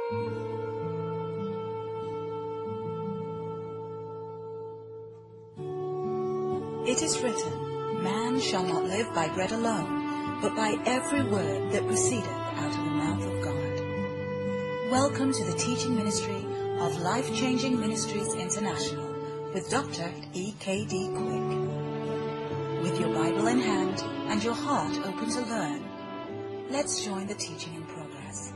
It is written, Man shall not live by bread alone, but by every word that proceedeth out of the mouth of God. Welcome to the teaching ministry of Life-Changing Ministries International with Dr. E.K.D. Quick. With your Bible in hand and your heart open to learn, let's join the teaching in progress.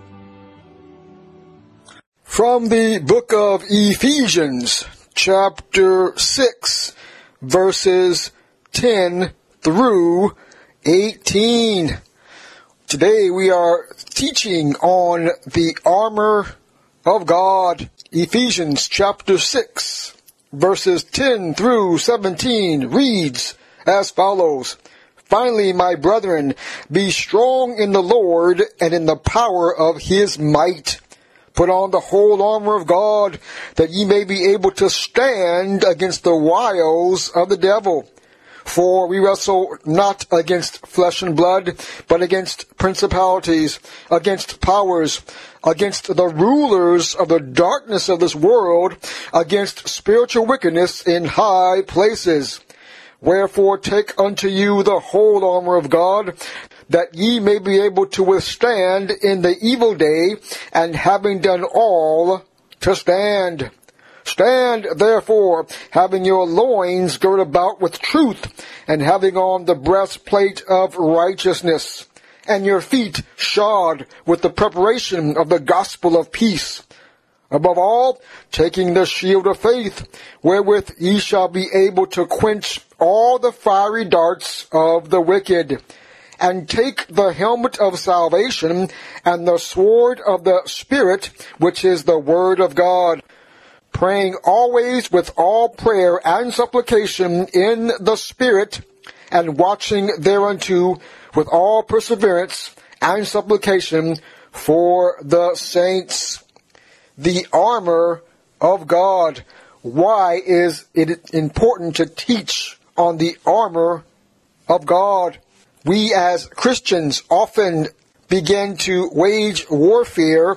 From the book of Ephesians, chapter 6, verses 10 through 18. Today we are teaching on the armor of God. Ephesians chapter 6, verses 10 through 17 reads as follows. Finally, my brethren, be strong in the Lord and in the power of his might. Put on the whole armor of God, that ye may be able to stand against the wiles of the devil. For we wrestle not against flesh and blood, but against principalities, against powers, against the rulers of the darkness of this world, against spiritual wickedness in high places. Wherefore take unto you the whole armor of God, that ye may be able to withstand in the evil day, and having done all, to stand. Stand, therefore, having your loins girt about with truth, and having on the breastplate of righteousness, and your feet shod with the preparation of the gospel of peace. Above all, taking the shield of faith, wherewith ye shall be able to quench all the fiery darts of the wicked. And take the helmet of salvation and the sword of the Spirit, which is the word of God, praying always with all prayer and supplication in the Spirit, and watching thereunto with all perseverance and supplication for the saints. The armor of God. Why is it important to teach on the armor of God? We as Christians often begin to wage warfare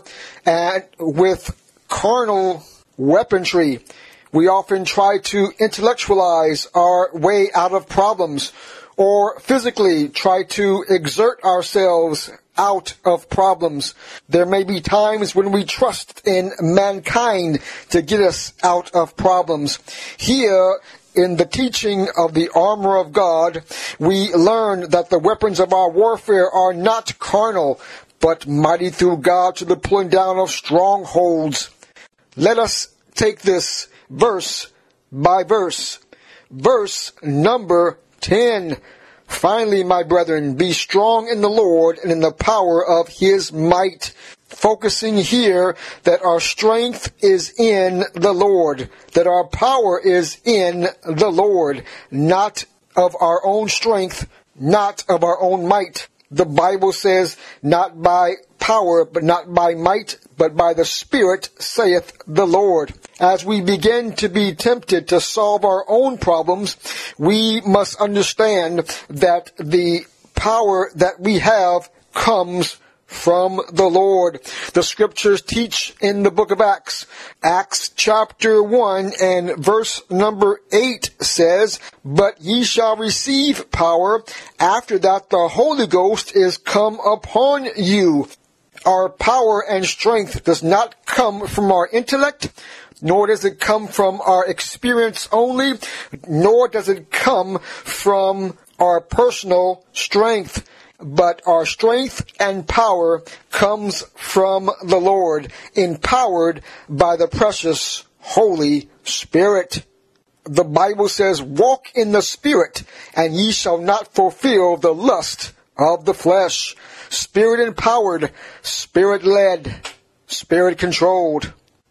with carnal weaponry. We often try to intellectualize our way out of problems, or physically try to exert ourselves out of problems. There may be times when we trust in mankind to get us out of problems. Here, in the teaching of the armor of God, we learn that the weapons of our warfare are not carnal, but mighty through God to the pulling down of strongholds. Let us take this verse by verse. Verse number 10. Finally, my brethren, be strong in the Lord and in the power of his might. Focusing here that our strength is in the Lord, that our power is in the Lord, not of our own strength, not of our own might. The Bible says, not by power, but not by might, but by the Spirit, saith the Lord. As we begin to be tempted to solve our own problems, we must understand that the power that we have comes from the Lord. The scriptures teach in the book of Acts. Acts chapter 1 and verse number 8 says, But ye shall receive power after that the Holy Ghost is come upon you. Our power and strength does not come from our intellect, nor does it come from our experience only, nor does it come from our personal strength. But our strength and power comes from the Lord, empowered by the precious Holy Spirit. The Bible says, Walk in the Spirit, and ye shall not fulfill the lust of the flesh. Spirit empowered, Spirit led, Spirit controlled.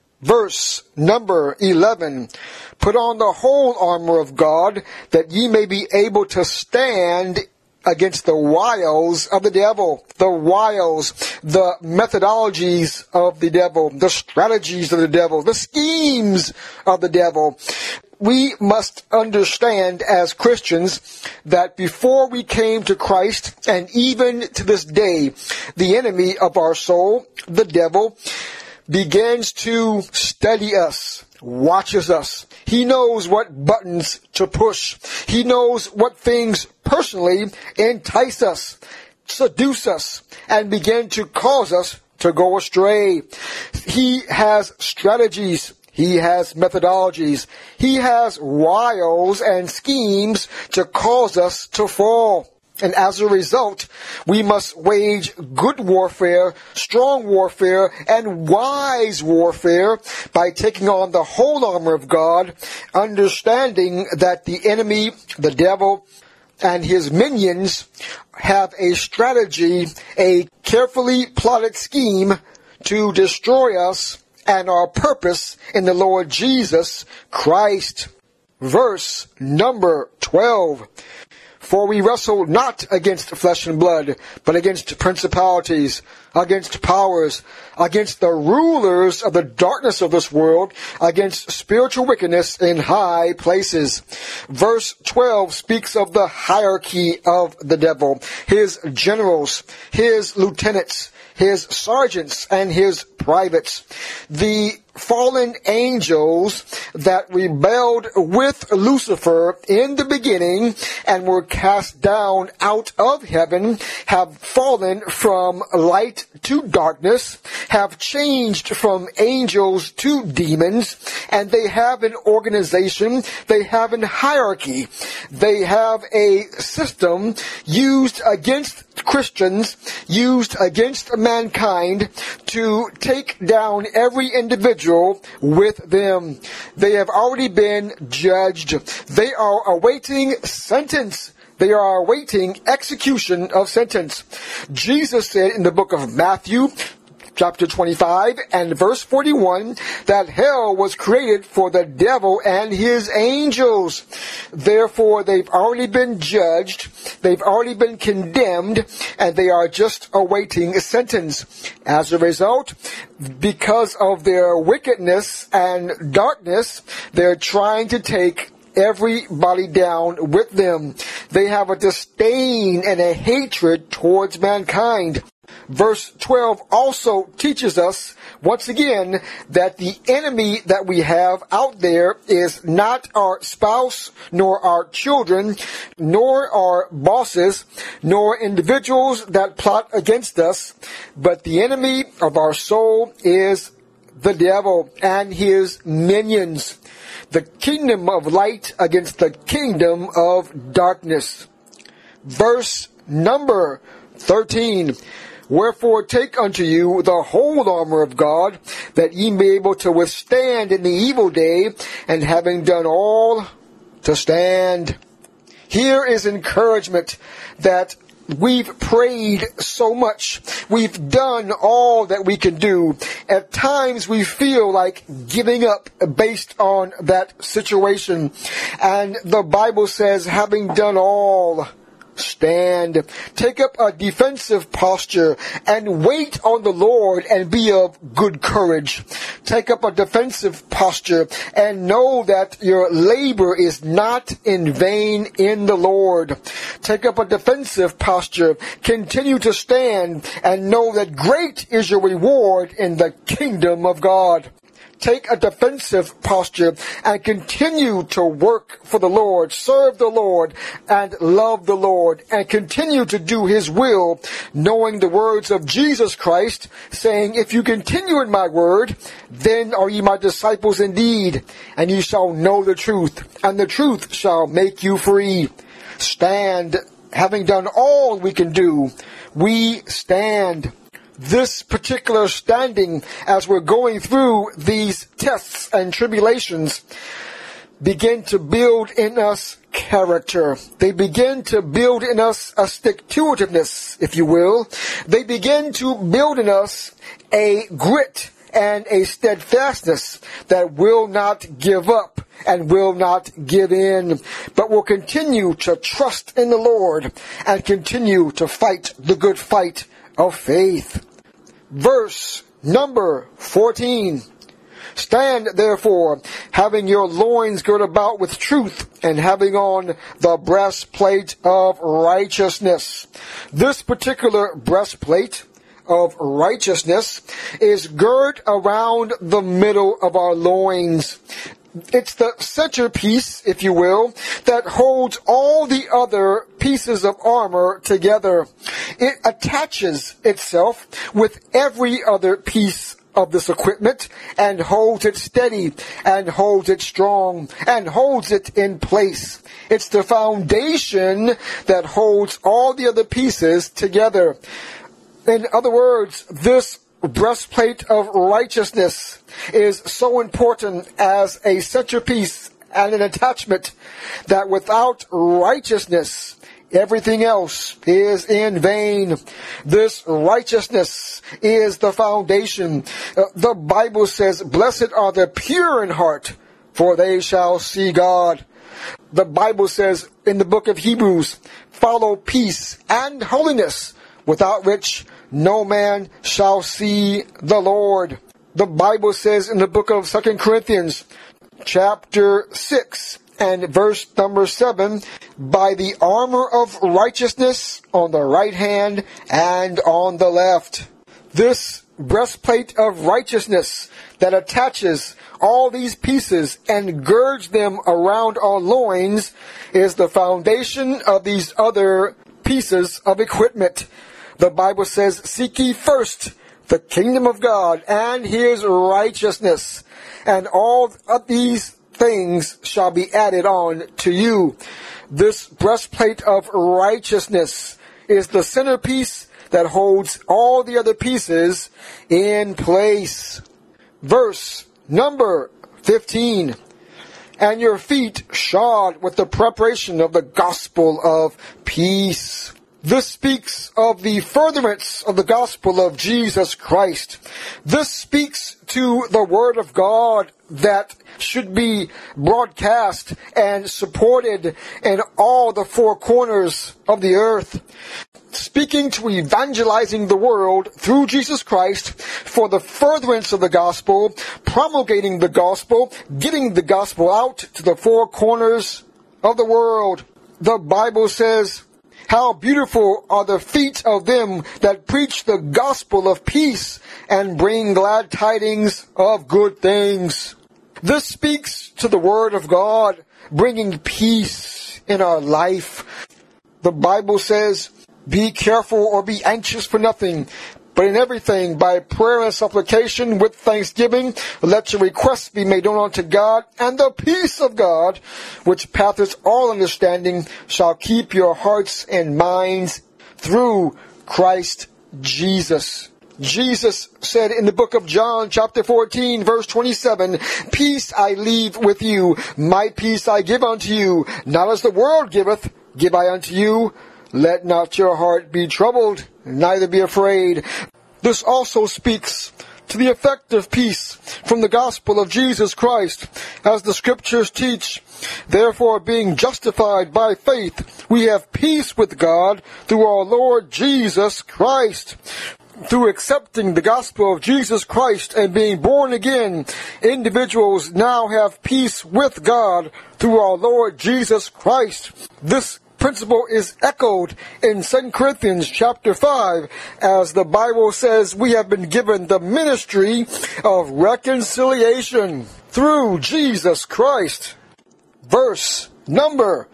Verse number 11. Put on the whole armor of God, that ye may be able to stand against the wiles of the devil. The wiles, the methodologies of the devil, the strategies of the devil, the schemes of the devil. We must understand as Christians that before we came to Christ, and even to this day, the enemy of our soul, the devil, begins to study us, watches us. He knows what buttons to push. He knows what things personally entice us, seduce us, and begin to cause us to go astray. He has strategies. He has methodologies. He has wiles and schemes to cause us to fall. And as a result, we must wage good warfare, strong warfare, and wise warfare by taking on the whole armor of God, understanding that the enemy, the devil, and his minions have a strategy, a carefully plotted scheme to destroy us and our purpose in the Lord Jesus Christ. Verse number 12. For we wrestle not against flesh and blood, but against principalities, against powers, against the rulers of the darkness of this world, against spiritual wickedness in high places. Verse 12 speaks of the hierarchy of the devil, his generals, his lieutenants, his sergeants, and his privates. The fallen angels that rebelled with Lucifer in the beginning and were cast down out of heaven have fallen from light to darkness, have changed from angels to demons, and they have an organization, they have a hierarchy, they have a system used against Christians, used against mankind to take down every individual with them. They have already been judged. They are awaiting sentence. They are awaiting execution of sentence. Jesus said in the book of Matthew, chapter 25 and verse 41, that hell was created for the devil and his angels. Therefore, they've already been judged, they've already been condemned, and they are just awaiting a sentence. As a result, because of their wickedness and darkness, they're trying to take everybody down with them. They have a disdain and a hatred towards mankind. Verse 12 also teaches us, once again, that the enemy that we have out there is not our spouse, nor our children, nor our bosses, nor individuals that plot against us, but the enemy of our soul is the devil and his minions. The kingdom of light against the kingdom of darkness. Verse number 13. Wherefore take unto you the whole armor of God, that ye may be able to withstand in the evil day, and having done all, to stand. Here is encouragement that we've prayed so much. We've done all that we can do. At times we feel like giving up based on that situation. And the Bible says, having done all, stand. Take up a defensive posture and wait on the Lord and be of good courage. Take up a defensive posture and know that your labor is not in vain in the Lord. Take up a defensive posture. Continue to stand and know that great is your reward in the kingdom of God. Take a defensive posture and continue to work for the Lord, serve the Lord, and love the Lord, and continue to do His will, knowing the words of Jesus Christ, saying, if you continue in my word, then are ye my disciples indeed, and ye shall know the truth, and the truth shall make you free. Stand. Having done all we can do, we stand. This particular standing, as we're going through these tests and tribulations, begin to build in us character. They begin to build in us a stick-to-itiveness, if you will. They begin to build in us a grit and a steadfastness that will not give up and will not give in, but will continue to trust in the Lord and continue to fight the good fight of faith. Verse number 14. Stand therefore, having your loins girt about with truth, and having on the breastplate of righteousness. This particular breastplate of righteousness is girt around the middle of our loins. It's the centerpiece, if you will, that holds all the other pieces of armor together. It attaches itself with every other piece of this equipment and holds it steady and holds it strong and holds it in place. It's the foundation that holds all the other pieces together. In other words, this breastplate of righteousness is so important as a centerpiece and an attachment that without righteousness, everything else is in vain. This righteousness is the foundation. The Bible says, "Blessed are the pure in heart, for they shall see God." The Bible says in the book of Hebrews, "Follow peace and holiness, without which no man shall see the Lord." The Bible says in the book of 2 Corinthians, chapter 6, and verse number 7, "By the armor of righteousness on the right hand and on the left." This breastplate of righteousness that attaches all these pieces and girds them around our loins is the foundation of these other pieces of equipment. The Bible says, "Seek ye first the kingdom of God and his righteousness, and all of these things shall be added on to you." This breastplate of righteousness is the centerpiece that holds all the other pieces in place. Verse number 15. "And your feet shod with the preparation of the gospel of peace." This speaks of the furtherance of the gospel of Jesus Christ. This speaks to the Word of God that should be broadcast and supported in all the four corners of the earth. Speaking to evangelizing the world through Jesus Christ for the furtherance of the gospel, promulgating the gospel, getting the gospel out to the four corners of the world. The Bible says, "How beautiful are the feet of them that preach the gospel of peace and bring glad tidings of good things." This speaks to the Word of God, bringing peace in our life. The Bible says, "Be careful or be anxious for nothing, but in everything by prayer and supplication with thanksgiving, let your requests be made known unto God, and the peace of God, which passeth all understanding, shall keep your hearts and minds through Christ Jesus." Jesus said in the book of John, chapter 14, verse 27, "Peace I leave with you, my peace I give unto you. Not as the world giveth, give I unto you. Let not your heart be troubled, neither be afraid." This also speaks to the effect of peace from the gospel of Jesus Christ, as the scriptures teach. "Therefore, being justified by faith, we have peace with God through our Lord Jesus Christ." Through accepting the gospel of Jesus Christ and being born again, individuals now have peace with God through our Lord Jesus Christ. This principle is echoed in 2 Corinthians chapter 5, as the Bible says we have been given the ministry of reconciliation through Jesus Christ. Verse number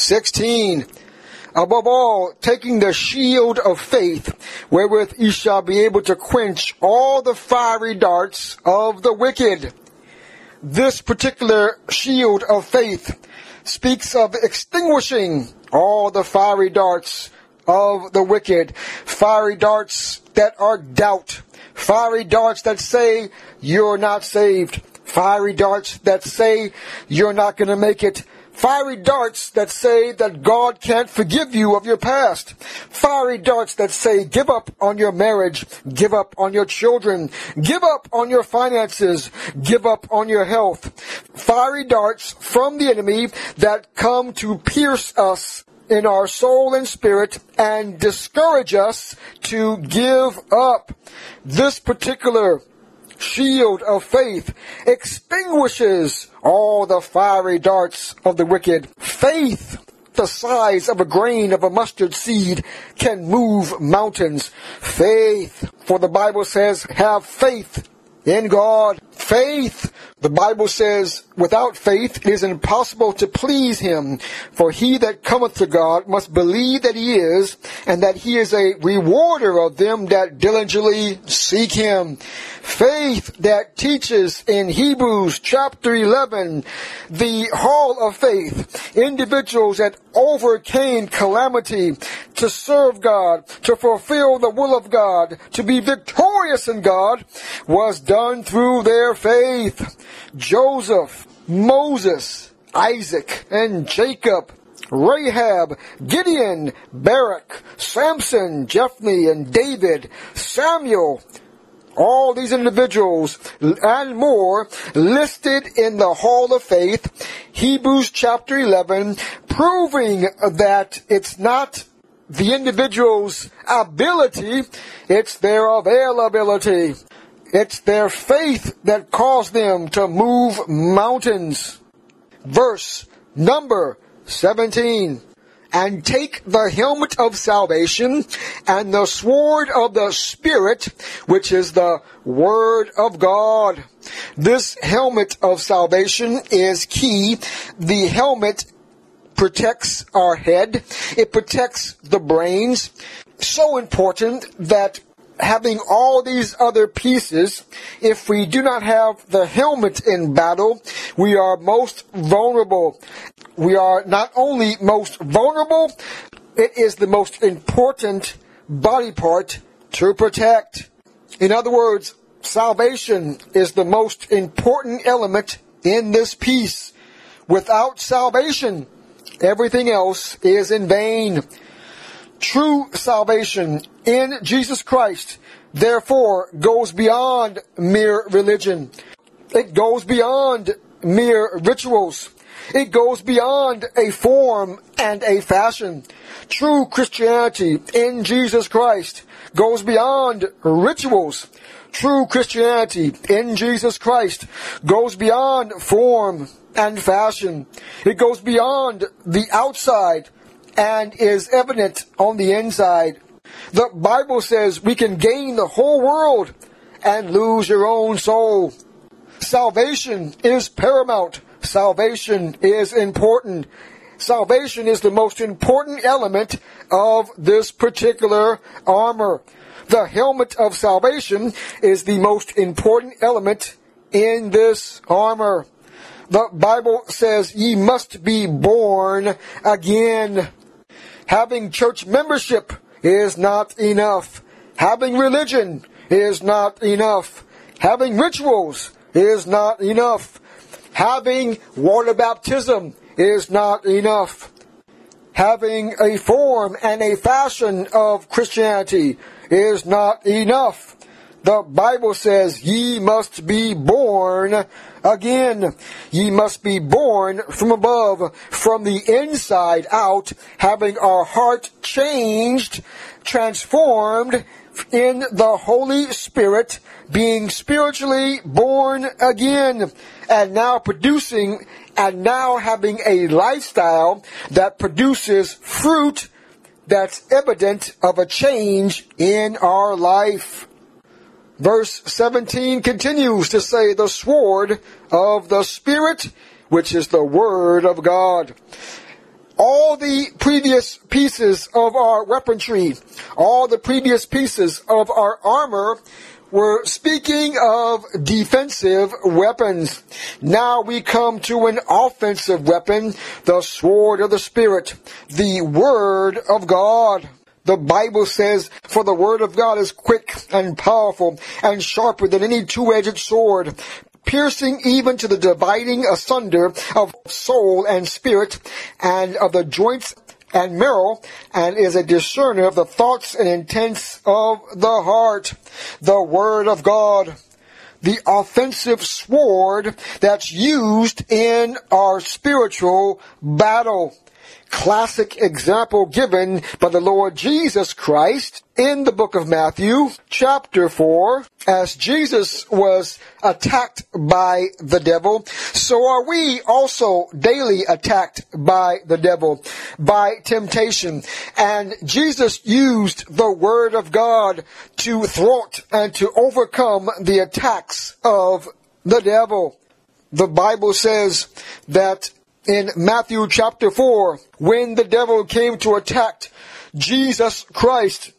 16. "Above all, taking the shield of faith, wherewith ye shall be able to quench all the fiery darts of the wicked." This particular shield of faith speaks of extinguishing all the fiery darts of the wicked. Fiery darts that are doubt. Fiery darts that say you're not saved. Fiery darts that say you're not going to make it. Fiery darts that say that God can't forgive you of your past. Fiery darts that say give up on your marriage, give up on your children, give up on your finances, give up on your health. Fiery darts from the enemy that come to pierce us in our soul and spirit and discourage us to give up. This particular shield of faith extinguishes all the fiery darts of the wicked. Faith, the size of a grain of a mustard seed, can move mountains. Faith For the Bible says, have faith in God. Faith. The Bible says, without faith it is impossible to please Him. For he that cometh to God must believe that He is, and that He is a rewarder of them that diligently seek Him. Faith that teaches in Hebrews chapter 11, the hall of faith, individuals that overcame calamity to serve God, to fulfill the will of God, to be victorious in God, was done through their faith. Joseph, Moses, Isaac, and Jacob, Rahab, Gideon, Barak, Samson, Jephthah, and David, Samuel, all these individuals and more listed in the Hall of Faith, Hebrews chapter 11, proving that it's not the individual's ability, it's their availability. It's their faith that caused them to move mountains. Verse number 17. And take the helmet of salvation and the sword of the Spirit, which is the Word of God. This helmet of salvation is key. The helmet protects our head. It protects the brains. So important that having all these other pieces, if we do not have the helmet in battle, we are most vulnerable. We are not only most vulnerable, it is the most important body part to protect. In other words, salvation is the most important element in this piece. Without salvation, everything else is in vain. True salvation in Jesus Christ, therefore, goes beyond mere religion. It goes beyond mere rituals. It goes beyond a form and a fashion. True Christianity in Jesus Christ goes beyond rituals. True Christianity in Jesus Christ goes beyond form and fashion. It goes beyond the outside and is evident on the inside. The Bible says we can gain the whole world and lose your own soul. Salvation is paramount. Salvation is important. Salvation is the most important element of this particular armor. The helmet of salvation is the most important element in this armor. The Bible says ye must be born again. Having church membership is not enough. Having religion is not enough. Having rituals is not enough. Having water baptism is not enough. Having a form and a fashion of Christianity is not enough. The Bible says ye must be born again. Ye must be born from above, from the inside out, having our heart changed, transformed in the Holy Spirit, being spiritually born again, and now producing and now having a lifestyle that produces fruit that's evident of a change in our life. Verse 17 continues to say, the sword of the Spirit, which is the Word of God. All the previous pieces of our weaponry, all the previous pieces of our armor were speaking of defensive weapons. Now we come to an offensive weapon, the sword of the Spirit, the Word of God. The Bible says, for the Word of God is quick and powerful and sharper than any two-edged sword, piercing even to the dividing asunder of soul and spirit and of the joints and marrow, and is a discerner of the thoughts and intents of the heart. The Word of God, the offensive sword that's used in our spiritual battle. classic example given by the Lord Jesus Christ in the book of Matthew, chapter 4. As Jesus was attacked by the devil, so are we also daily attacked by the devil, by temptation. And Jesus used the Word of God to thwart and to overcome the attacks of the devil. The Bible says that in Matthew chapter 4, when the devil came to attack Jesus Christ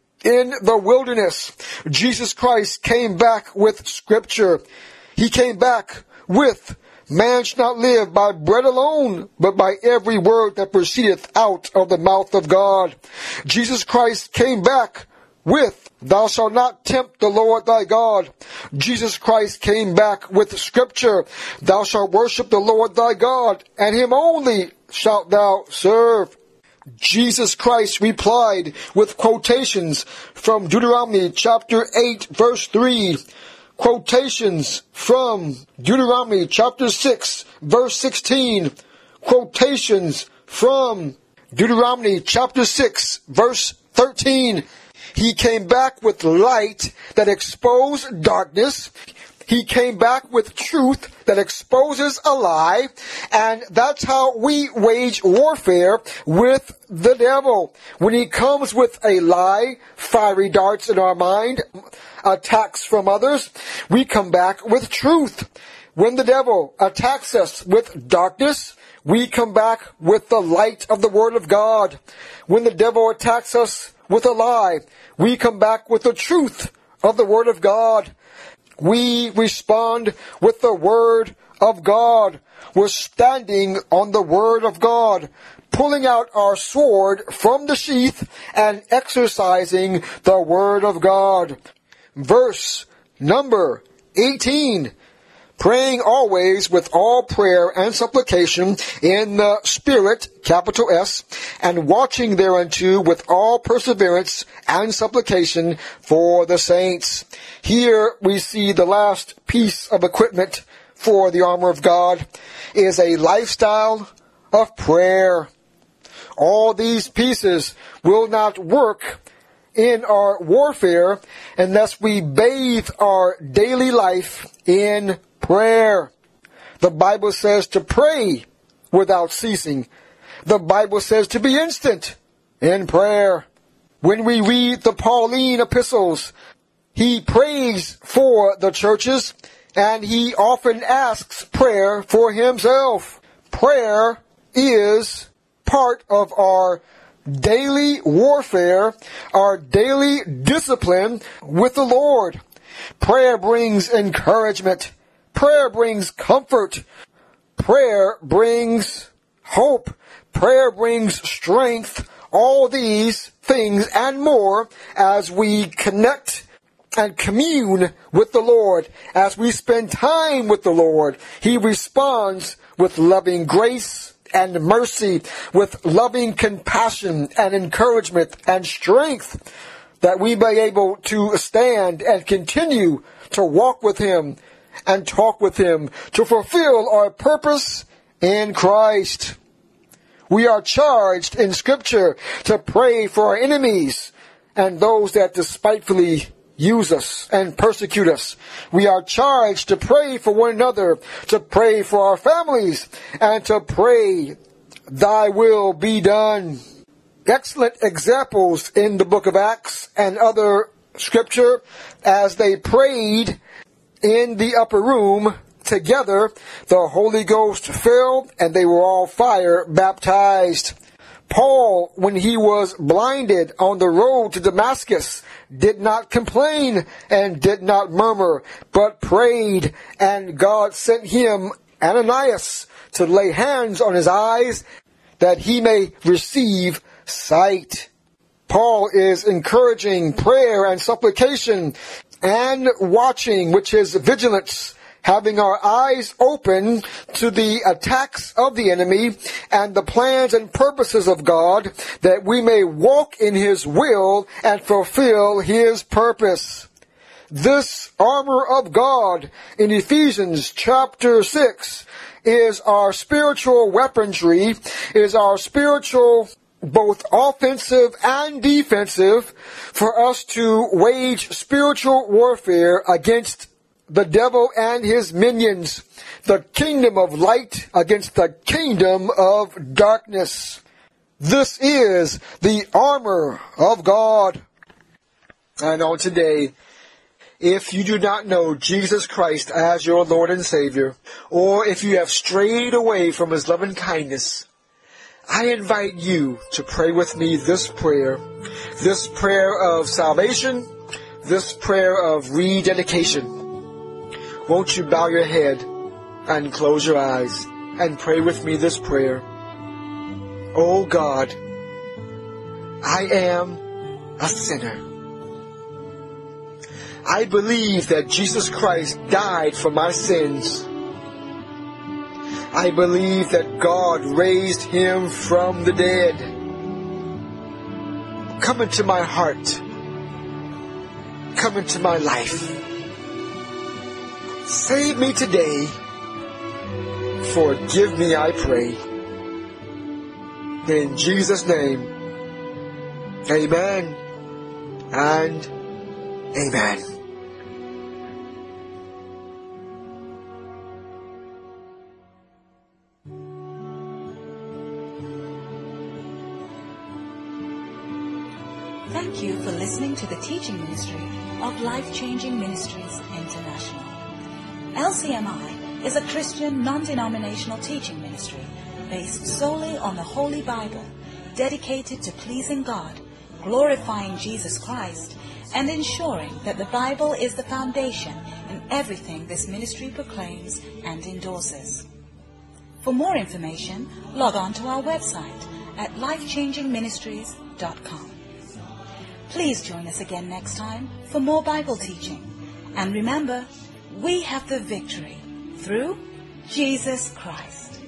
in the wilderness, Jesus Christ came back with Scripture. He came back with, man shall not live by bread alone, but by every word that proceedeth out of the mouth of God. Jesus Christ came back with, thou shalt not tempt the Lord thy God. Jesus Christ came back with Scripture. Thou shalt worship the Lord thy God, and him only shalt thou serve. Jesus Christ replied with quotations from Deuteronomy chapter 8 verse 3, quotations from Deuteronomy chapter 6 verse 16, quotations from Deuteronomy chapter 6 verse 13. He came back with light that exposed darkness. He came back with truth that exposes a lie. And that's how we wage warfare with the devil. When he comes with a lie, fiery darts in our mind, attacks from others, we come back with truth. When the devil attacks us with darkness, we come back with the light of the Word of God. When the devil attacks us with a lie, we come back with the truth of the Word of God. We respond with the Word of God. We're standing on the Word of God, pulling out our sword from the sheath and exercising the Word of God. Verse number 18. Praying always with all prayer and supplication in the Spirit, capital S, and watching thereunto with all perseverance and supplication for the saints. Here we see the last piece of equipment for the armor of God is a lifestyle of prayer. All these pieces will not work in our warfare unless we bathe our daily life in prayer. The Bible says to pray without ceasing. The Bible says to be instant in prayer. When we read the Pauline epistles, he prays for the churches and he often asks prayer for himself. Prayer is part of our daily warfare, our daily discipline with the Lord. Prayer brings encouragement. Prayer brings comfort. Prayer brings hope. Prayer brings strength. All these things and more as we connect and commune with the Lord. As we spend time with the Lord, He responds with loving grace and mercy, with loving compassion and encouragement and strength, that we may be able to stand and continue to walk with Him and talk with Him to fulfill our purpose in Christ. We are charged in Scripture to pray for our enemies and those that despitefully use us and persecute us. We are charged to pray for one another, to pray for our families, and to pray, Thy will be done. Excellent examples in the book of Acts and other Scripture as they prayed in the upper room together, the Holy Ghost fell and they were all fire baptized. Paul, when he was blinded on the road to Damascus, did not complain and did not murmur, but prayed, and God sent him Ananias to lay hands on his eyes that he may receive sight. Paul is encouraging prayer and supplication and watching, which is vigilance, having our eyes open to the attacks of the enemy and the plans and purposes of God, that we may walk in His will and fulfill His purpose. This armor of God in Ephesians chapter 6 is our spiritual weaponry, is our spiritual both offensive and defensive for us to wage spiritual warfare against the devil and his minions, the kingdom of light against the kingdom of darkness. This is the armor of God. And on today, if you do not know Jesus Christ as your Lord and Savior, or if you have strayed away from His loving kindness, I invite you to pray with me this prayer of salvation, this prayer of rededication. Won't you bow your head and close your eyes and pray with me this prayer? Oh God, I am a sinner. I believe that Jesus Christ died for my sins. I believe that God raised Him from the dead. Come into my heart. Come into my life. Save me today. Forgive me, I pray. In Jesus' name, amen and amen. Thank you for listening to the teaching ministry of Life-Changing Ministries International. LCMI is a Christian non-denominational teaching ministry based solely on the Holy Bible, dedicated to pleasing God, glorifying Jesus Christ, and ensuring that the Bible is the foundation in everything this ministry proclaims and endorses. For more information, log on to our website at lifechangingministries.com. Please join us again next time for more Bible teaching. And remember, we have the victory through Jesus Christ.